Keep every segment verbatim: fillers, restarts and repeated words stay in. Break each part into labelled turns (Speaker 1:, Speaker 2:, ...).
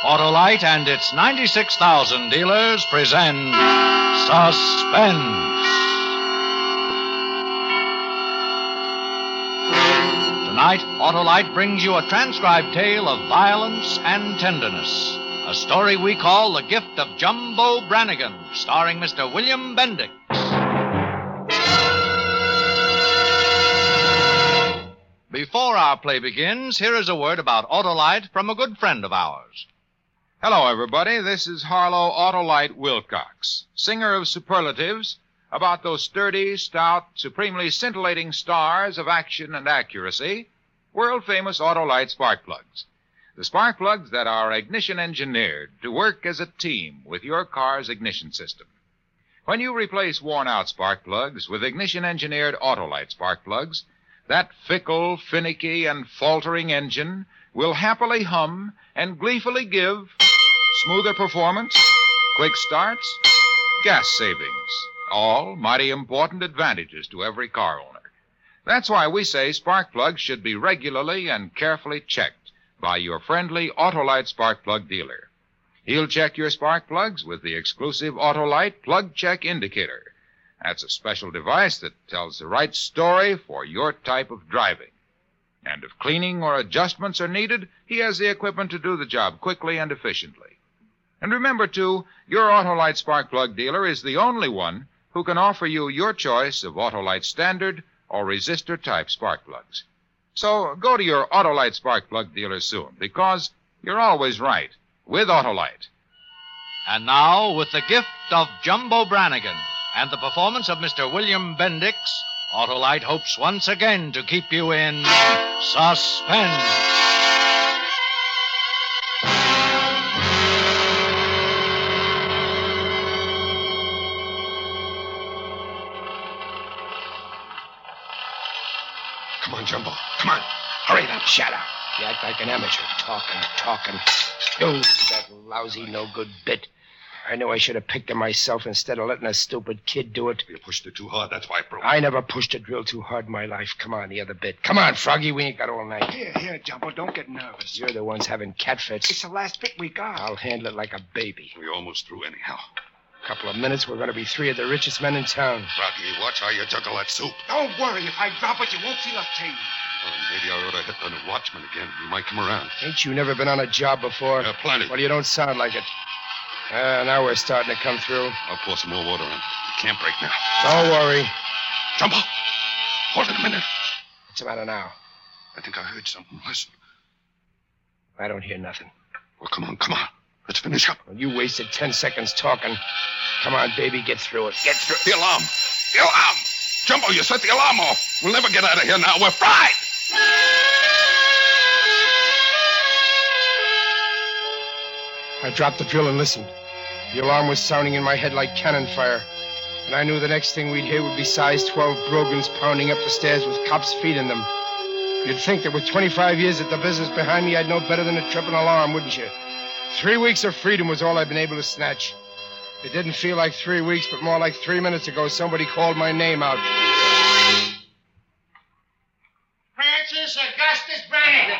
Speaker 1: Autolite and its ninety-six thousand dealers present Suspense. Tonight, Autolite brings you a transcribed tale of violence and tenderness. A story we call The Gift of Jumbo Brannigan, starring Mister William Bendix. Before our play begins, here is a word about Autolite from a good friend of ours.
Speaker 2: Hello, everybody. This is Harlow Autolite Wilcox, singer of superlatives about those sturdy, stout, supremely scintillating stars of action and accuracy, world-famous Autolite spark plugs. The spark plugs that are ignition engineered to work as a team with your car's ignition system. When you replace worn-out spark plugs with ignition-engineered Autolite spark plugs, that fickle, finicky, and faltering engine will happily hum and gleefully give smoother performance, quick starts, gas savings, all mighty important advantages to every car owner. That's why we say spark plugs should be regularly and carefully checked by your friendly Autolite spark plug dealer. He'll check your spark plugs with the exclusive Autolite Plug Check Indicator. That's a special device that tells the right story for your type of driving. And if cleaning or adjustments are needed, he has the equipment to do the job quickly and efficiently. And remember, too, your Autolite spark plug dealer is the only one who can offer you your choice of Autolite standard or resistor-type spark plugs. So go to your Autolite spark plug dealer soon, because you're always right with Autolite.
Speaker 1: And now, with the gift of Jumbo Brannigan and the performance of Mister William Bendix, Autolite hopes once again to keep you in suspense.
Speaker 3: Come on, Jumbo. Come on. Hurry it up.
Speaker 4: Shut up. You act like an amateur. Talking, talking. Oh, that lousy, no-good bit. I knew I should have picked it myself instead of letting a stupid kid do it.
Speaker 3: You pushed it too hard. That's why it broke.
Speaker 4: I never pushed a drill too hard in my life. Come on, the other bit. Come on, Froggy. We ain't got all night.
Speaker 5: Here, here, Jumbo. Don't get nervous.
Speaker 4: You're the ones having cat fits.
Speaker 5: It's the last bit we got.
Speaker 4: I'll handle it like a baby.
Speaker 3: We're almost through anyhow.
Speaker 4: Couple of minutes, we're going to be three of the richest men in town.
Speaker 3: Froggy, watch how you juggle that soup.
Speaker 5: Don't worry. If I drop it, you won't feel a thing.
Speaker 3: Well, maybe I ought to hit the watchman again. He might come around.
Speaker 4: Ain't you never been on a job before?
Speaker 3: Yeah, plenty.
Speaker 4: Well, you don't sound like it. Uh, now we're starting to come through.
Speaker 3: I'll pour some more water in. You can't break now.
Speaker 4: Don't worry.
Speaker 3: Jumbo! Hold it a minute.
Speaker 4: What's the matter now?
Speaker 3: I think I heard something. Listen.
Speaker 4: I don't hear nothing.
Speaker 3: Well, come on, come on. Let's finish up.
Speaker 4: Well, you wasted ten seconds talking. Come on, baby, get through it. Get through
Speaker 3: The alarm. The alarm! Jumbo, you set the alarm off. We'll never get out of here now. We're fried!
Speaker 4: I dropped the drill and listened. The alarm was sounding in my head like cannon fire. And I knew the next thing we'd hear would be size twelve brogans pounding up the stairs with cops' feet in them. You'd think that with twenty-five years at the business behind me, I'd know better than to trip an alarm, wouldn't you? Three weeks of freedom was all I've been able to snatch. It didn't feel like three weeks, but more like three minutes ago somebody called my name out.
Speaker 6: Francis Augustus Brannigan.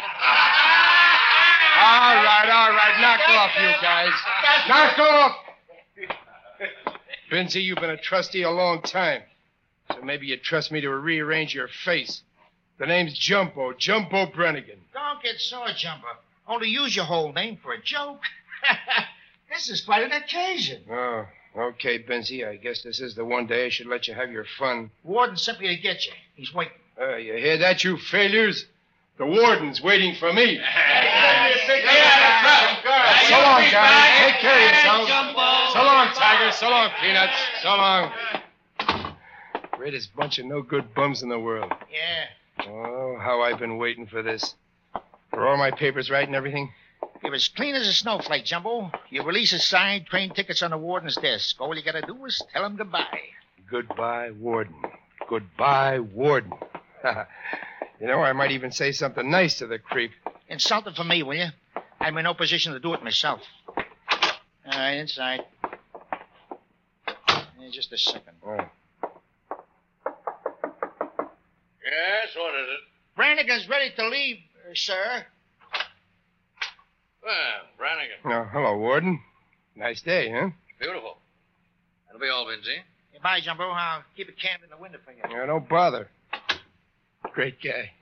Speaker 4: All right, all right. Knock off, you guys. Knock off! Benzie, you've been a trustee a long time. So maybe you trust me to rearrange your face. The name's Jumbo, Jumbo Brannigan.
Speaker 6: Don't get sore, Jumbo. Only use your whole name for a joke. This is quite an occasion.
Speaker 4: Oh, okay, Benzie. I guess this is the one day I should let you have your fun.
Speaker 6: Warden sent me to get you. He's waiting.
Speaker 4: Uh, you hear that, you failures? The warden's waiting for me. So long, guys. Take care of yourselves. So long, Tiger. So long, Peanuts. So long. Greatest bunch of no-good bums in the world.
Speaker 6: Yeah.
Speaker 4: Oh, how I've been waiting for this. Are all my papers right and everything?
Speaker 6: You're as clean as a snowflake, Jumbo. Your release is signed, train tickets on the warden's desk. All you gotta do is tell him goodbye.
Speaker 4: Goodbye, warden. Goodbye, warden. You know, I might even say something nice to the creep.
Speaker 6: Insult him for me, will you? I'm in no position to do it myself. All right, inside. Yeah, just a second.
Speaker 4: Oh.
Speaker 6: Yes, what is it? Brannigan's ready to leave, uh, sir.
Speaker 1: Well, Brannigan.
Speaker 4: Oh, hello, Warden. Nice day, huh?
Speaker 1: Beautiful. That'll be all, Vinci.
Speaker 6: Hey, bye, Jumbo. I'll keep a candle in the window for you.
Speaker 4: Yeah, don't bother. Great guy.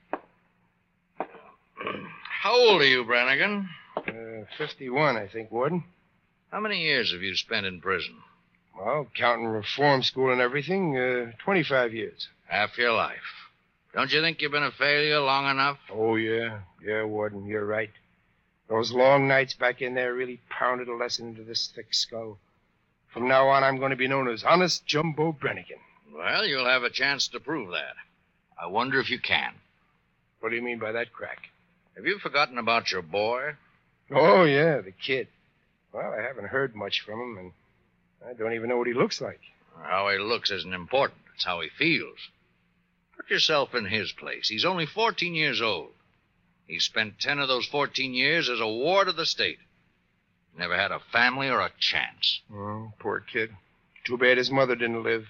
Speaker 1: How old are you, Brannigan?
Speaker 4: Uh, fifty-one, I think, Warden.
Speaker 1: How many years have you spent in prison?
Speaker 4: Well, counting reform school and everything, uh, twenty-five years.
Speaker 1: Half your life. Don't you think you've been a failure long enough?
Speaker 4: Oh, yeah. Yeah, Warden, you're right. Those long nights back in there really pounded a lesson into this thick skull. From now on, I'm going to be known as Honest Jumbo Brannigan.
Speaker 1: Well, you'll have a chance to prove that. I wonder if you can.
Speaker 4: What do you mean by that, Crack?
Speaker 1: Have you forgotten about your boy?
Speaker 4: Oh, yeah, the kid. Well, I haven't heard much from him, and I don't even know what he looks like.
Speaker 1: How he looks isn't important. It's how he feels. Put yourself in his place. He's only fourteen years old. He spent ten of those fourteen years as a ward of the state. Never had a family or a chance.
Speaker 4: Oh, poor kid. Too bad his mother didn't live.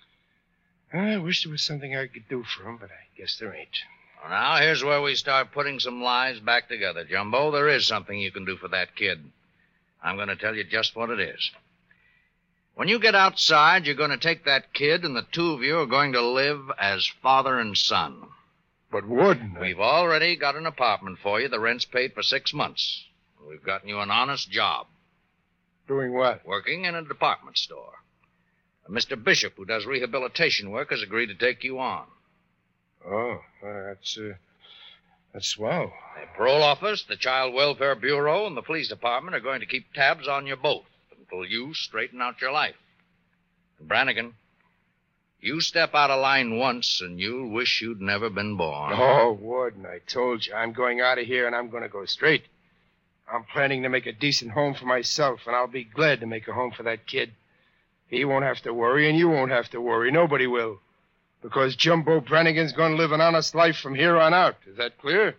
Speaker 4: I wish there was something I could do for him, but I guess there ain't.
Speaker 1: Well, now, here's where we start putting some lives back together, Jumbo. There is something you can do for that kid. I'm going to tell you just what it is. When you get outside, you're going to take that kid, and the two of you are going to live as father and son.
Speaker 4: But, Warden... I...
Speaker 1: We've already got an apartment for you. The rent's paid for six months. We've gotten you an honest job.
Speaker 4: Doing what?
Speaker 1: Working in a department store. And Mister Bishop, who does rehabilitation work, has agreed to take you on.
Speaker 4: Oh, well, that's, uh, that's swell.
Speaker 1: The parole office, the child welfare bureau, and the police department are going to keep tabs on you both until you straighten out your life. And Brannigan, you step out of line once, and you'll wish you'd never been born.
Speaker 4: Oh, Warden, I told you. I'm going out of here, and I'm going to go straight. I'm planning to make a decent home for myself, and I'll be glad to make a home for that kid. He won't have to worry, and you won't have to worry. Nobody will. Because Jumbo Brannigan's going to live an honest life from here on out. Is that clear?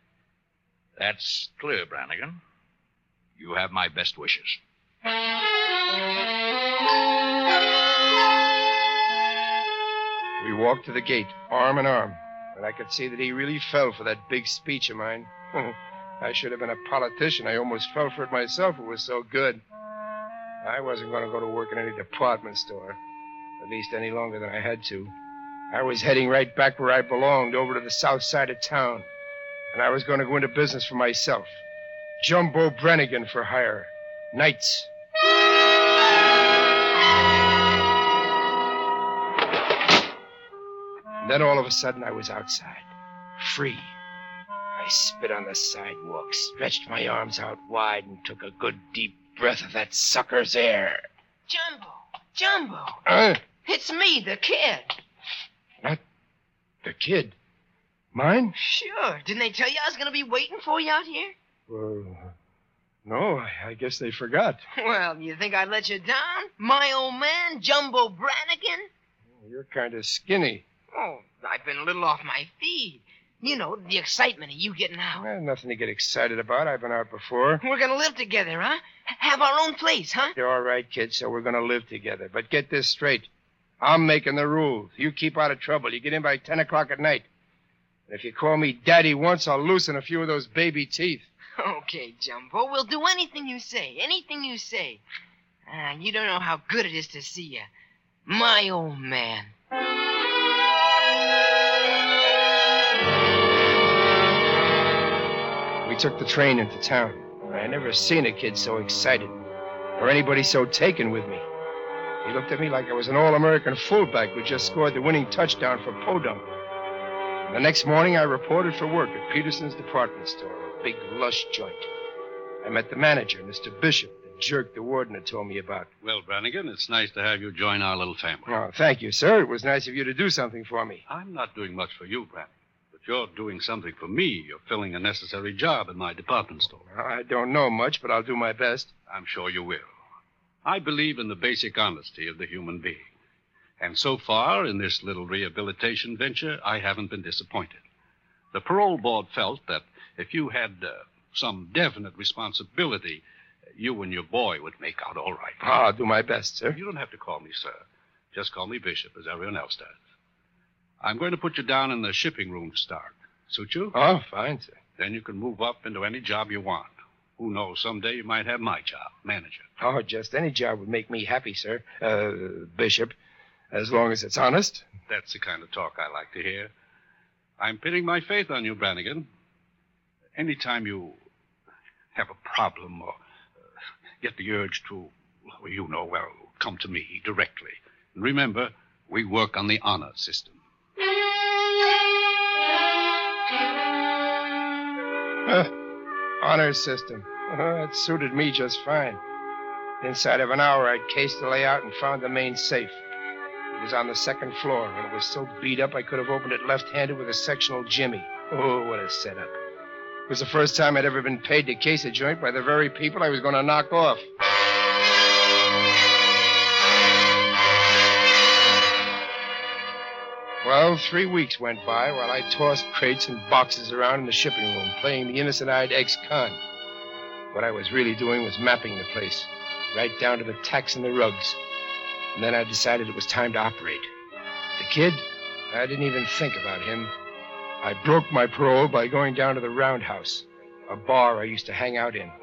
Speaker 1: That's clear, Brannigan. You have my best wishes.
Speaker 4: We walked to the gate, arm in arm, and I could see that he really fell for that big speech of mine. I should have been a politician. I almost fell for it myself. It was so good. I wasn't going to go to work in any department store, at least any longer than I had to. I was heading right back where I belonged, over to the south side of town. And I was going to go into business for myself. Jumbo Brannigan for hire. Nights. And then all of a sudden I was outside. Free. I spit on the sidewalk, stretched my arms out wide, and took a good deep breath of that sucker's air.
Speaker 7: Jumbo! Jumbo!
Speaker 4: Huh?
Speaker 7: It's me, the kid.
Speaker 4: What? The kid? Mine?
Speaker 7: Sure. Didn't they tell you I was going to be waiting for you out here?
Speaker 4: Well, no, I, I guess they forgot.
Speaker 7: Well, you think I'd let you down? My old man, Jumbo Brannigan?
Speaker 4: You're kind of skinny.
Speaker 7: Oh, I've been a little off my feed. You know, the excitement of you getting out.
Speaker 4: Well, nothing to get excited about. I've been out before.
Speaker 7: We're going to live together, huh? Have our own place, huh?
Speaker 4: You're all right, kid, so we're going to live together. But get this straight. I'm making the rules. You keep out of trouble. You get in by ten o'clock at night. And if you call me Daddy once, I'll loosen a few of those baby teeth.
Speaker 7: Okay, Jumbo. We'll do anything you say. Anything you say. Ah, you don't know how good it is to see you. My old man.
Speaker 4: We took the train into town. I never seen a kid so excited, or anybody so taken with me. He looked at me like I was an all-American fullback who just scored the winning touchdown for Podunk. The next morning, I reported for work at Peterson's department store, a big, lush joint. I met the manager, Mister Bishop, the jerk the warden had told me about.
Speaker 8: Well, Brannigan, it's nice to have you join our little family.
Speaker 4: Oh, thank you, sir. It was nice of you to do something for me.
Speaker 8: I'm not doing much for you, Brannigan, but you're doing something for me. You're filling a necessary job in my department store.
Speaker 4: I don't know much, but I'll do my best.
Speaker 8: I'm sure you will. I believe in the basic honesty of the human being. And so far, in this little rehabilitation venture, I haven't been disappointed. The parole board felt that if you had uh, some definite responsibility, you and your boy would make out all right.
Speaker 4: Oh, I'll do my best, sir.
Speaker 8: You don't have to call me sir. Just call me Bishop, as everyone else does. I'm going to put you down in the shipping room to start. Suit you?
Speaker 4: Oh, fine, sir.
Speaker 8: Then you can move up into any job you want. Who knows, someday you might have my job, manager.
Speaker 4: Oh, just any job would make me happy, sir. Uh, Bishop. As long as it's honest.
Speaker 8: That's the kind of talk I like to hear. I'm pinning my faith on you, Brannigan. Anytime you have a problem or uh, get the urge to, well, you know, well, come to me directly. And remember, we work on the honor system.
Speaker 4: Huh. Honor system. Uh, that suited me just fine. Inside of an hour, I'd cased the layout and found the main safe. It was on the second floor, and it was so beat up I could have opened it left-handed with a sectional jimmy. Oh, what a setup. It was the first time I'd ever been paid to case a joint by the very people I was going to knock off. Well, three weeks went by while I tossed crates and boxes around in the shipping room, playing the innocent-eyed ex-con. What I was really doing was mapping the place, right down to the tacks and the rugs. And then I decided it was time to operate. The kid, I didn't even think about him. I broke my parole by going down to the Roundhouse, a bar I used to hang out in.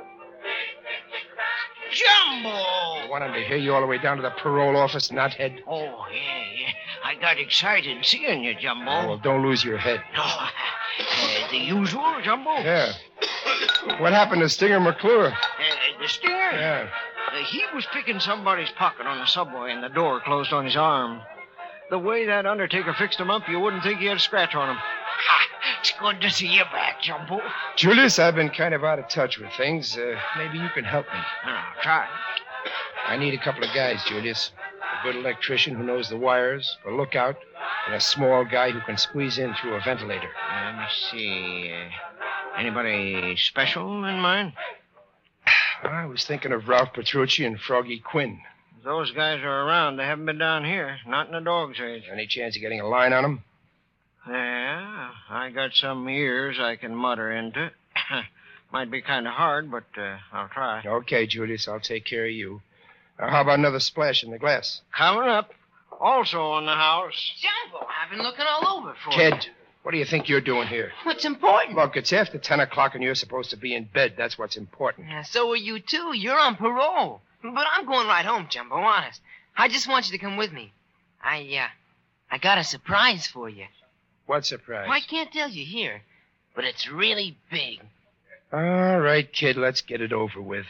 Speaker 6: Jumbo!
Speaker 4: I wanted to hear you all the way down to the parole office, nuthead.
Speaker 6: Oh, yeah, yeah. I got excited seeing you, Jumbo.
Speaker 4: Oh, well, don't lose your head.
Speaker 6: Oh, uh, the usual, Jumbo?
Speaker 4: Yeah. What happened to Stinger McClure?
Speaker 6: Uh, the Stinger?
Speaker 4: Yeah.
Speaker 6: Uh, he was picking somebody's pocket on the subway, and the door closed on his arm. The way that undertaker fixed him up, you wouldn't think he had a scratch on him. Ha! It's good to see you back, Jumbo.
Speaker 4: Julius, I've been kind of out of touch with things. Uh, maybe you can help me.
Speaker 6: I'll try.
Speaker 4: I need a couple of guys, Julius. A good electrician who knows the wires, a lookout, and a small guy who can squeeze in through a ventilator.
Speaker 6: Let me see. Uh, anybody special in mind?
Speaker 4: I was thinking of Ralph Petrucci and Froggy Quinn.
Speaker 6: Those guys are around. They haven't been down here. Not in the dog's age.
Speaker 4: Any chance of getting a line on them?
Speaker 6: Yeah, I got some ears I can mutter into. Might be kind of hard, but uh, I'll try.
Speaker 4: Okay, Julius, I'll take care of you. Now, how about another splash in the glass?
Speaker 6: Coming up. Also on the house.
Speaker 7: Jumbo, I've been looking all over for you.
Speaker 4: Kid, what do you think you're doing here?
Speaker 7: What's important?
Speaker 4: Look, it's after ten o'clock and you're supposed to be in bed. That's what's important.
Speaker 7: Yeah, so are you, too. You're on parole. But I'm going right home, Jumbo, honest. I just want you to come with me. I, uh, I got a surprise for you.
Speaker 4: What surprise?
Speaker 7: Well, I can't tell you here, but it's really big.
Speaker 4: All right, kid, let's get it over with.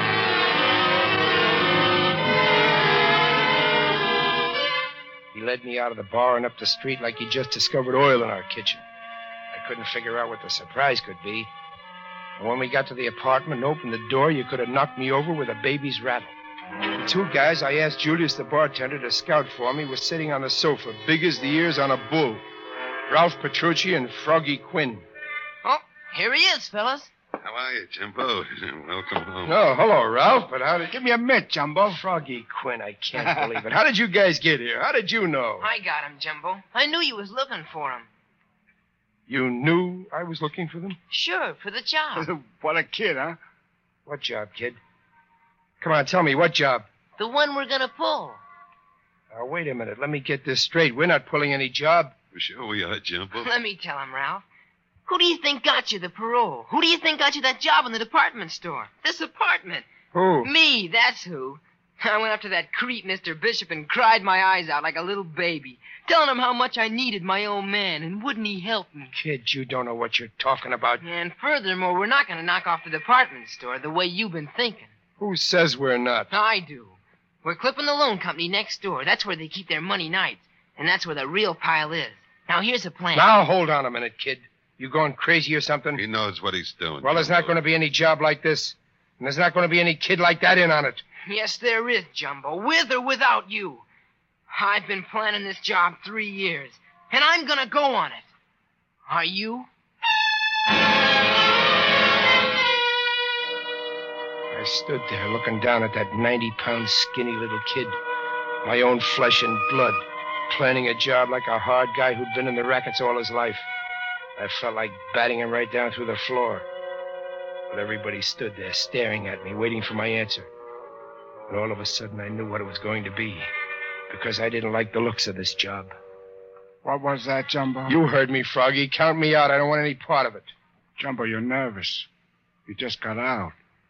Speaker 4: He led me out of the bar and up the street like he just discovered oil in our kitchen. I couldn't figure out what the surprise could be. And when we got to the apartment and opened the door, you could have knocked me over with a baby's rattle. The two guys I asked Julius, the bartender, to scout for me were sitting on the sofa, big as the ears on a bull. Ralph Petrucci and Froggy Quinn.
Speaker 7: Oh, here he is, fellas.
Speaker 3: How are you, Jumbo? Welcome home.
Speaker 4: Oh, hello, Ralph. But how did...
Speaker 5: Give me a mint, Jumbo.
Speaker 4: Froggy Quinn, I can't believe it. How did you guys get here? How did you know?
Speaker 7: I got him, Jumbo. I knew you was looking for him.
Speaker 4: You knew I was looking for them?
Speaker 7: Sure, for the job.
Speaker 5: What a kid, huh?
Speaker 4: What job, kid? Come on, tell me, what job?
Speaker 7: The one we're gonna pull.
Speaker 4: Now, wait a minute. Let me get this straight. We're not pulling any job.
Speaker 3: Sure we are, Jumbo.
Speaker 7: Let me tell him, Ralph. Who do you think got you the parole? Who do you think got you that job in the department store? This apartment.
Speaker 4: Who?
Speaker 7: Me, that's who. I went up to that creep, Mister Bishop, and cried my eyes out like a little baby, telling him how much I needed my own man, and wouldn't he help me?
Speaker 4: Kid, you don't know what you're talking about.
Speaker 7: And furthermore, we're not going to knock off the department store the way you've been thinking.
Speaker 4: Who says we're not?
Speaker 7: I do. We're clipping the loan company next door. That's where they keep their money nights, and that's where the real pile is. Now, here's a plan.
Speaker 4: Now, hold on a minute, kid. You going crazy or something?
Speaker 3: He knows what he's doing.
Speaker 4: Well, there's not going to be any job like this, and there's not going to be any kid like that in on it.
Speaker 7: Yes, there is, Jumbo, with or without you. I've been planning this job three years, and I'm going to go on it. Are you?
Speaker 4: I stood there looking down at that ninety-pound skinny little kid, my own flesh and blood, planning a job like a hard guy who'd been in the rackets all his life. I felt like batting him right down through the floor. But everybody stood there staring at me, waiting for my answer. And all of a sudden, I knew what it was going to be, because I didn't like the looks of this job.
Speaker 5: What was that, Jumbo?
Speaker 4: You heard me, Froggy. Count me out. I don't want any part of it.
Speaker 5: Jumbo, you're nervous. You just got out.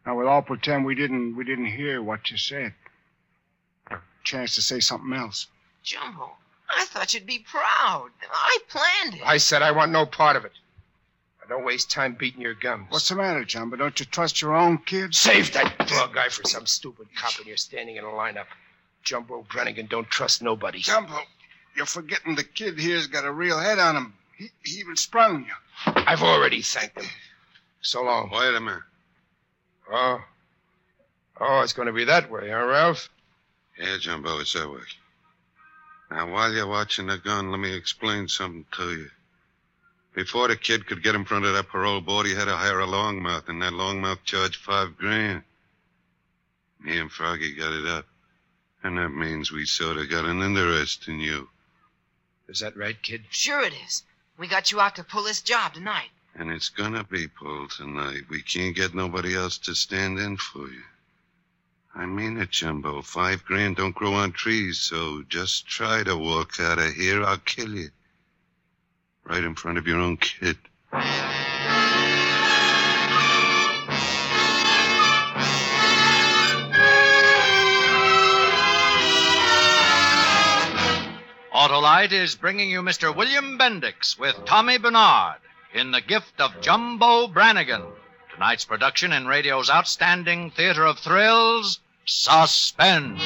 Speaker 5: Now we'll all pretend we didn't we didn't hear what you said. A chance to say something else.
Speaker 7: Jumbo, I thought you'd be proud. I planned it.
Speaker 4: I said I want no part of it. Now, don't waste time beating your gums.
Speaker 5: What's the matter, Jumbo? Don't you trust your own kids?
Speaker 4: Save that dog guy for some stupid cop when you're standing in a lineup. Jumbo Brannigan don't trust nobody.
Speaker 5: Jumbo, you're forgetting the kid here's got a real head on him. He, he even sprung you.
Speaker 4: I've already thanked him. So long.
Speaker 3: Wait a minute.
Speaker 4: Oh. Oh, it's going to be that way, huh, Ralph?
Speaker 3: Yeah, Jumbo, it's that way. Now, while you're watching the gun, let me explain something to you. Before the kid could get in front of that parole board, he had to hire a longmouth, and that longmouth charged five grand. Me and Froggy got it up. And that means we sort of got an interest in you.
Speaker 4: Is that right, kid?
Speaker 7: Sure it is. We got you out to pull this job tonight.
Speaker 3: And it's gonna be pulled tonight. We can't get nobody else to stand in for you. I mean it, Jumbo. Five grand don't grow on trees, so just try to walk out of here. I'll kill you. Right in front of your own kid.
Speaker 1: Autolite is bringing you Mister William Bendix with Tommy Bernard in The Gift of Jumbo Brannigan. Tonight's production in radio's outstanding theater of thrills, Suspense.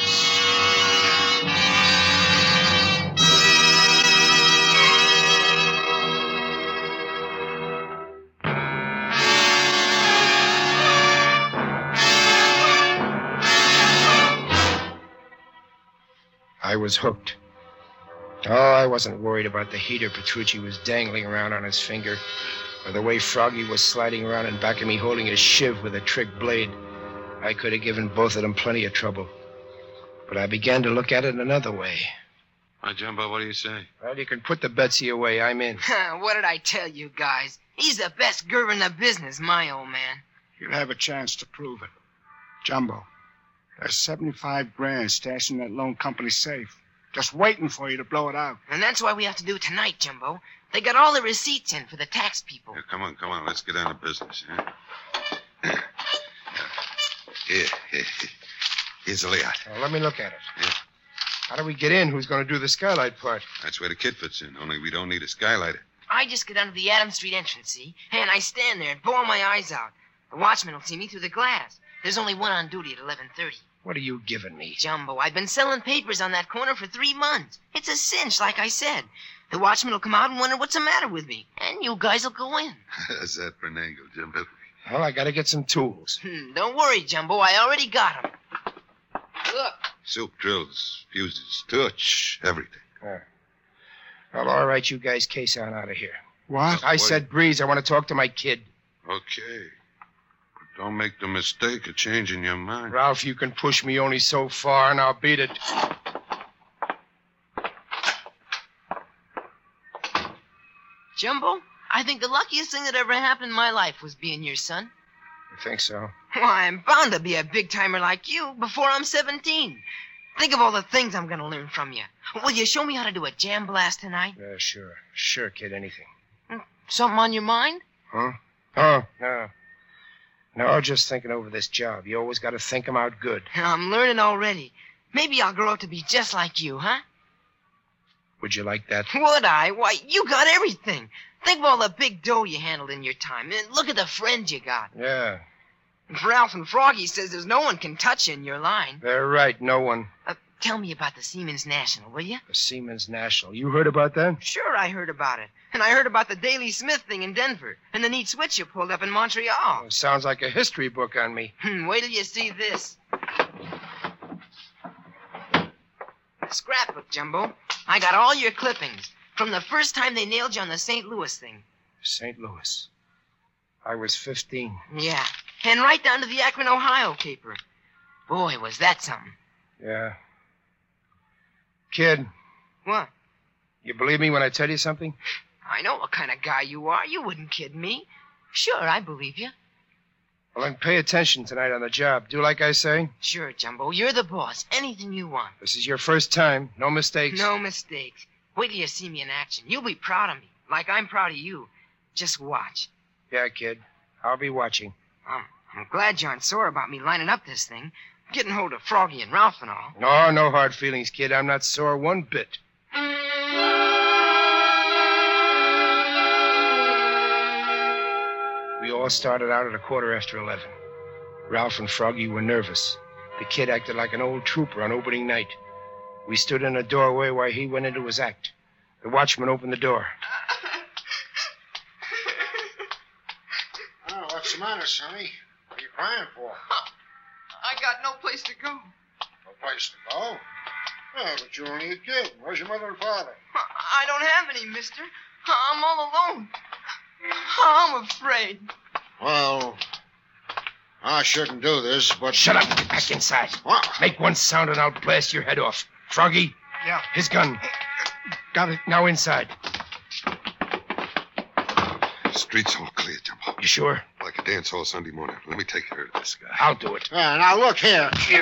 Speaker 4: I was hooked. Oh, I wasn't worried about the heater Petrucci was dangling around on his finger, or the way Froggy was sliding around in back of me holding his shiv with a trick blade. I could have given both of them plenty of trouble. But I began to look at it another way.
Speaker 3: Hi, Jumbo, what do you say?
Speaker 4: Well, you can put the Betsy away. I'm in.
Speaker 7: What did I tell you guys? He's the best girl in the business, my old man.
Speaker 5: You'll have a chance to prove it. Jumbo, there's seventy-five grand stashed in that loan company safe. Just waiting for you to blow it out.
Speaker 7: And that's why we have to do it tonight, Jumbo. They got all the receipts in for the tax people.
Speaker 3: Here, come on, come on. Let's get down to business, huh? Here, here. Here's the layout.
Speaker 4: Now, let me look at it.
Speaker 3: Yeah.
Speaker 4: How do we get in? Who's going to do the skylight part?
Speaker 3: That's where the kid fits in, only we don't need a skylighter.
Speaker 7: I just get under the Adams Street entrance, see? And I stand there and bawl my eyes out. The watchman will see me through the glass. There's only one on duty at eleven thirty.
Speaker 4: What are you giving me?
Speaker 7: Jumbo, I've been selling papers on that corner for three months. It's a cinch, like I said. The watchman will come out and wonder what's the matter with me. And you guys will go in.
Speaker 3: How's that for an angle, Jumbo?
Speaker 4: Well, I got to get some tools.
Speaker 7: Hmm, don't worry, Jumbo. I already got them. Look.
Speaker 3: Silk drills, fuses, torch, everything.
Speaker 4: Uh, well, all right, you guys case on out of here.
Speaker 5: What?
Speaker 4: I said breeze. I want to talk to my kid.
Speaker 3: Okay. But don't make the mistake of changing your mind.
Speaker 4: Ralph, you can push me only so far, and I'll beat it.
Speaker 7: Jumbo, I think the luckiest thing that ever happened in my life was being your son.
Speaker 4: You think so?
Speaker 7: Why, I'm bound to be a big-timer like you before I'm seventeen. Think of all the things I'm going to learn from you. Will you show me how to do a jam blast tonight?
Speaker 4: Yeah, sure. Sure, kid, anything.
Speaker 7: Something on your mind?
Speaker 4: Huh? Oh, no. No, just thinking over this job. You always got to think 'em out good.
Speaker 7: I'm learning already. Maybe I'll grow up to be just like you, huh?
Speaker 4: Would you like that?
Speaker 7: Would I? Why, you got everything. Think of all the big dough you handled in your time. And look at the friends you got.
Speaker 4: Yeah.
Speaker 7: Ralph and Froggy says there's no one can touch you in your line.
Speaker 4: They're right, no one.
Speaker 7: Uh, tell me about the Siemens National, will you?
Speaker 4: The Siemens National. You heard about that?
Speaker 7: Sure, I heard about it. And I heard about the Daily Smith thing in Denver. And the neat switch you pulled up in Montreal.
Speaker 4: Well, sounds like a history book on me.
Speaker 7: Hmm, wait till you see this. Scrapbook, Jumbo. I got all your clippings. From the first time they nailed you on the Saint Louis thing.
Speaker 4: Saint Louis. I was fifteen.
Speaker 7: Yeah. And right down to the Akron, Ohio caper. Boy, was that something.
Speaker 4: Yeah. Kid.
Speaker 7: What?
Speaker 4: You believe me when I tell you something?
Speaker 7: I know what kind of guy you are. You wouldn't kid me. Sure, I believe you.
Speaker 4: Well, then pay attention tonight on the job. Do like I say.
Speaker 7: Sure, Jumbo. You're the boss. Anything you want.
Speaker 4: This is your first time. No mistakes.
Speaker 7: No mistakes. Wait till you see me in action. You'll be proud of me. Like I'm proud of you. Just watch.
Speaker 4: Yeah, kid. I'll be watching.
Speaker 7: Um, I'm glad you aren't sore about me lining up this thing, getting hold of Froggy and Ralph and all.
Speaker 4: No, no hard feelings, kid. I'm not sore one bit. We all started out at a quarter after eleven. Ralph and Froggy were nervous. The kid acted like an old trooper on opening night. We stood in a doorway while he went into his act. The watchman opened the door.
Speaker 5: Oh, what's the matter, Sonny? What are you crying for?
Speaker 7: I got no place to go.
Speaker 5: No place to go? Oh, but you're only a kid. Where's your mother and father?
Speaker 7: I don't have any, mister. I'm all alone. I'm afraid.
Speaker 5: Well, I shouldn't do this, but...
Speaker 4: Shut up. Get back inside.
Speaker 5: What?
Speaker 4: Make one sound and I'll blast your head off. Froggy?
Speaker 5: Yeah.
Speaker 4: His gun. Got it. Now inside.
Speaker 3: Street's all clear, Jumbo.
Speaker 4: You sure?
Speaker 3: Like a dance hall Sunday morning. Let me take care of this guy.
Speaker 4: I'll do it.
Speaker 5: Yeah, now look here. Here.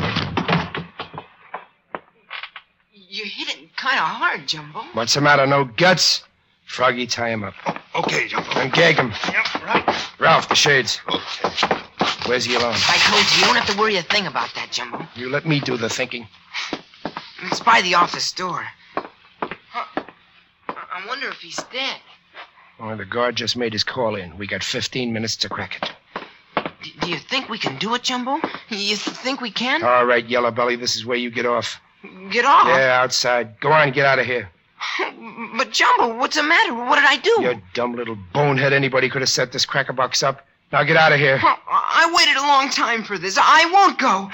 Speaker 7: You hit it kind of hard, Jumbo.
Speaker 4: What's the matter? No guts? Froggy, tie him up.
Speaker 3: Okay, Jumbo.
Speaker 4: And gag him.
Speaker 5: Yep, right.
Speaker 4: Ralph, the shades.
Speaker 3: Okay.
Speaker 4: Where's he alone?
Speaker 7: I told you, you don't have to worry a thing about that, Jumbo.
Speaker 4: You let me do the thinking.
Speaker 7: It's by the office door. Huh. I wonder if he's dead.
Speaker 4: Oh, the guard just made his call in. We got fifteen minutes to crack it.
Speaker 7: D- do you think we can do it, Jumbo? You think we can?
Speaker 4: All right, Yellow Belly, this is where you get off.
Speaker 7: Get off?
Speaker 4: Yeah, outside. Go on, get out of here.
Speaker 7: But, Jumbo, what's the matter? What did I do?
Speaker 4: You dumb little bonehead. Anybody could have set this cracker box up. Now get out of here.
Speaker 7: Huh, I waited a long time for this. I won't go.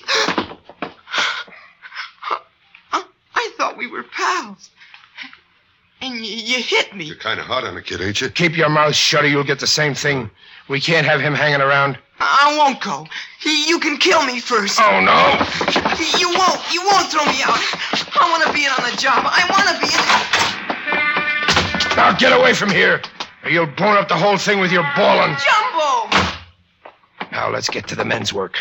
Speaker 7: I thought we were pals. And you, you hit me.
Speaker 3: You're kind of hot on the kid, ain't you?
Speaker 4: Keep your mouth shut or you'll get the same thing. We can't have him hanging around.
Speaker 7: I won't go. You can kill me first.
Speaker 4: Oh, no.
Speaker 7: You won't. You won't throw me out. I want to be in on the job. I want to be in.
Speaker 4: Now get away from here, or you'll bone up the whole thing with your ballin'.
Speaker 7: Jumbo!
Speaker 4: Now let's get to the men's work.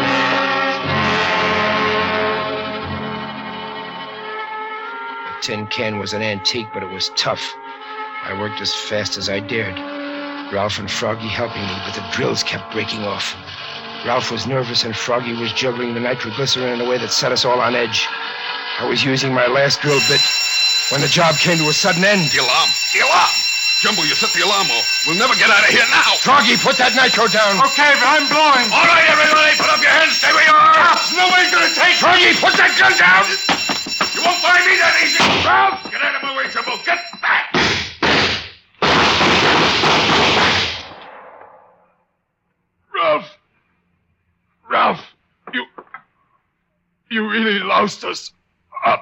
Speaker 4: The tin can was an antique, but it was tough. I worked as fast as I dared. Ralph and Froggy helping me, but the drills kept breaking off. Ralph was nervous, and Froggy was juggling the nitroglycerin in a way that set us all on edge. I was using my last drill bit when the job came to a sudden end.
Speaker 3: The alarm. The alarm. Jumbo, you set the alarm off. We'll never get out of here now.
Speaker 4: Froggy, put that nitro down.
Speaker 5: Okay, but I'm blowing.
Speaker 3: All right, everybody, put up your hands. Stay where you are.
Speaker 5: Nobody's gonna take...
Speaker 4: Froggy, put that gun down.
Speaker 3: You won't find me that easy. Ralph, get out of my way, Jumbo. Get back.
Speaker 4: Ralph. Ralph, you... You really loused us up.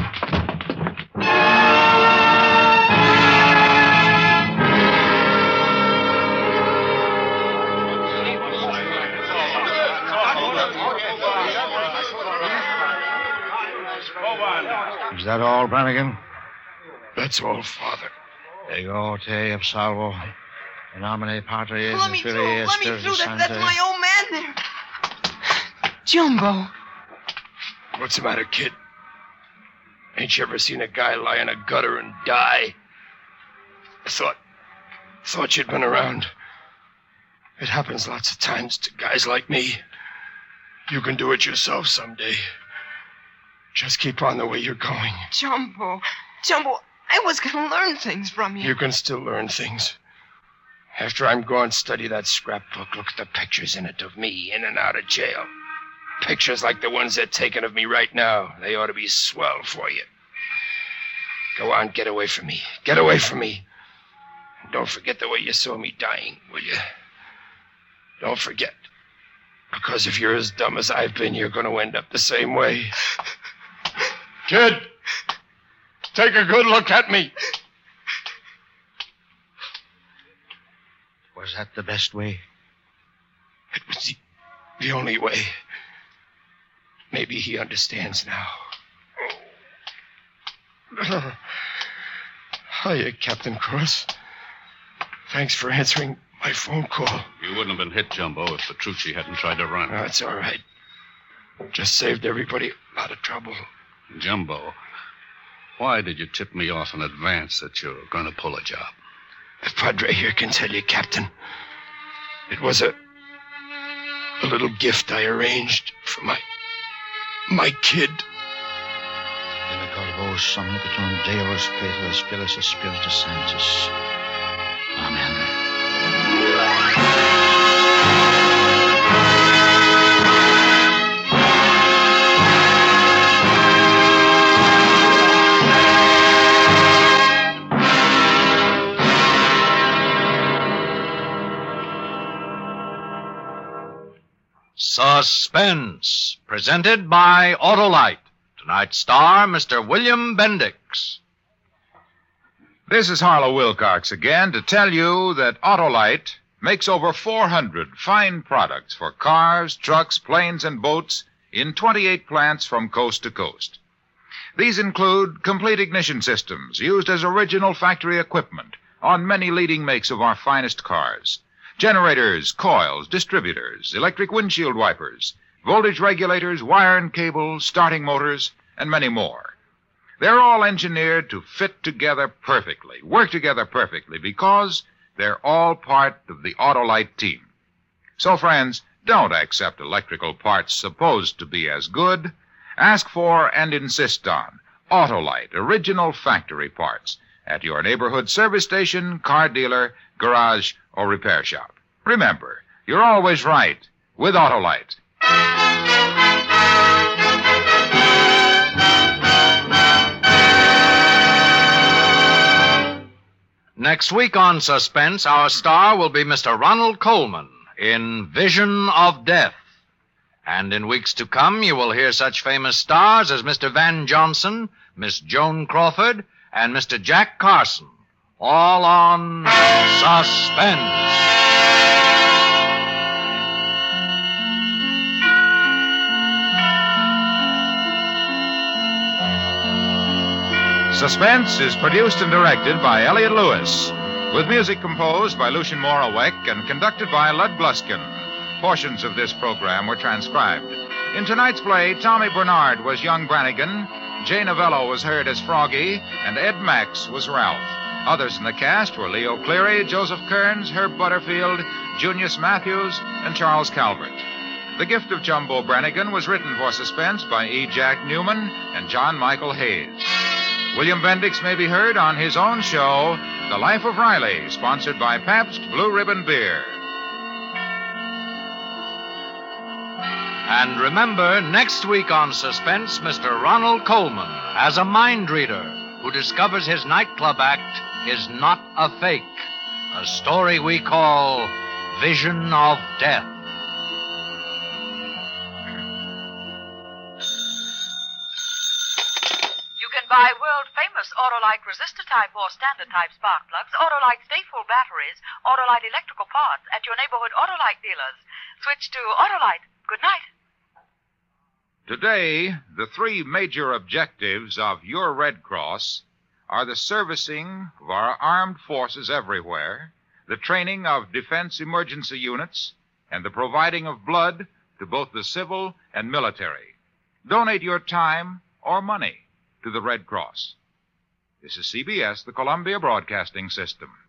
Speaker 9: Is that all, Brannigan?
Speaker 4: That's all, Father.
Speaker 9: Ego te salvo. In nomine Patris
Speaker 7: Let
Speaker 9: et
Speaker 7: me through.
Speaker 9: Filii et
Speaker 7: Let me
Speaker 9: Spiritus
Speaker 7: through. That, that's
Speaker 9: Sancti.
Speaker 7: my old man there. Jumbo.
Speaker 4: What's the matter, kid? Ain't you ever seen a guy lie in a gutter and die? I thought... thought you'd been around. It happens lots of times to guys like me. You can do it yourself someday. Just keep on the way you're going.
Speaker 7: Jumbo. Jumbo, I was going to learn things from you.
Speaker 4: You can still learn things. After I'm gone, study that scrapbook. Look at the pictures in it of me in and out of jail. Pictures like the ones they're taking of me right now. They ought to be swell for you. Go on, get away from me. Get away from me. And don't forget the way you saw me dying, will you? Don't forget. Because if you're as dumb as I've been, you're going to end up the same way. Kid, take a good look at me.
Speaker 9: Was that the best way?
Speaker 4: It was the, the only way. Maybe he understands now. Oh. Hiya, Captain Cross. Thanks for answering my phone call.
Speaker 8: You wouldn't have been hit, Jumbo, if Petrucci hadn't tried to run.
Speaker 4: No, it's all right. Just saved everybody a lot of trouble.
Speaker 8: Jumbo, why did you tip me off in advance that you were going to pull a job?
Speaker 4: The Padre here can tell you, Captain. It was a a little gift I arranged for my... my kid.
Speaker 9: Vos omnipotum Deus Peter Spiritus Spiritus Sanctus. Amen.
Speaker 1: Suspense, presented by Autolite. Tonight's star, Mister William Bendix.
Speaker 2: This is Harlow Wilcox again to tell you that Autolite makes over four hundred fine products for cars, trucks, planes, and boats in twenty-eight plants from coast to coast. These include complete ignition systems used as original factory equipment on many leading makes of our finest cars. Generators, coils, distributors, electric windshield wipers, voltage regulators, wire and cable, starting motors, and many more. They're all engineered to fit together perfectly, work together perfectly, because they're all part of the Autolite team. So, friends, don't accept electrical parts supposed to be as good. Ask for and insist on Autolite original factory parts at your neighborhood service station, car dealer, garage, or repair shop. Remember, you're always right with Autolite.
Speaker 1: Next week on Suspense, our star will be Mister Ronald Colman in Vision of Death. And in weeks to come, you will hear such famous stars as Mister Van Johnson, Miss Joan Crawford, and Mister Jack Carson, all on Suspense.
Speaker 2: Suspense is produced and directed by Elliott Lewis, with music composed by Lucien Moraweck and conducted by Lud Gluskin. Portions of this program were transcribed. In tonight's play, Tommy Bernard was young Brannigan, Jay Novello was heard as Froggy, and Ed Max was Ralph. Others in the cast were Leo Cleary, Joseph Kearns, Herb Butterfield, Junius Matthews, and Charles Calvert. The Gift of Jumbo Brannigan was written for Suspense by E. Jack Newman and John Michael Hayes. William Bendix may be heard on his own show, The Life of Riley, sponsored by Pabst Blue Ribbon Beer.
Speaker 1: And remember, next week on Suspense, Mister Ronald Colman as a mind reader who discovers his nightclub act is not a fake. A story we call Vision of Death.
Speaker 10: Buy world-famous Autolite resistor-type or standard-type spark plugs, Autolite Stay-Full batteries, Autolite electrical parts at your neighborhood Autolite dealers. Switch to Autolite. Good night.
Speaker 2: Today, the three major objectives of your Red Cross are the servicing of our armed forces everywhere, the training of defense emergency units, and the providing of blood to both the civil and military. Donate your time or money to the Red Cross. This is C B S, the Columbia Broadcasting System.